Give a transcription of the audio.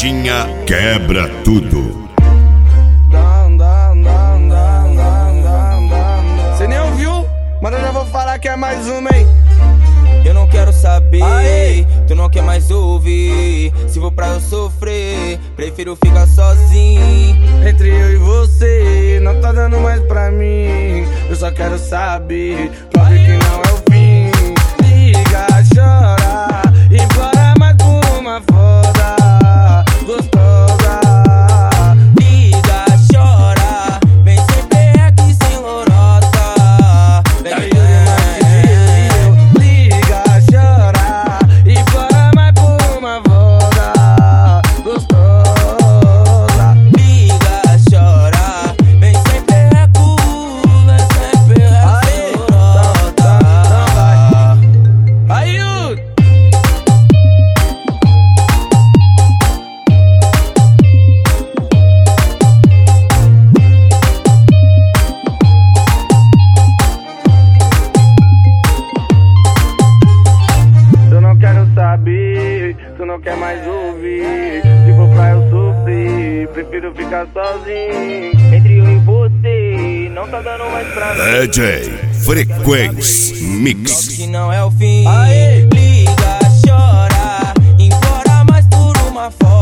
Vitinha quebra tudo. Cê nem ouviu? Mas eu já vou falar que é mais uma, hein? Eu não quero saber, aê, tu não quer mais ouvir. Se for pra eu sofrer, prefiro ficar sozinho. Entre eu e você, não tá dando mais pra mim. Eu só quero saber, pra ver que não é o fim. Liga, chora, implora mais por uma foda gostosa. Liga, chora, vem sem perreque, sem lorota. Vem, vem. Liga, chora, implora mais por uma foda gostosa. Liga, chora, vem sem perreco, vem sem perreco, sem lorota. Aí, eu não quero saber, tu não quer mais ouvir. Se for pra eu sofrer, prefiro ficar sozinho. Entre eu e você, não tá dando mais pra mim. DJ Frequência Mix. Que não é o fim. Aê. Liga, chora, implora mais por uma foto.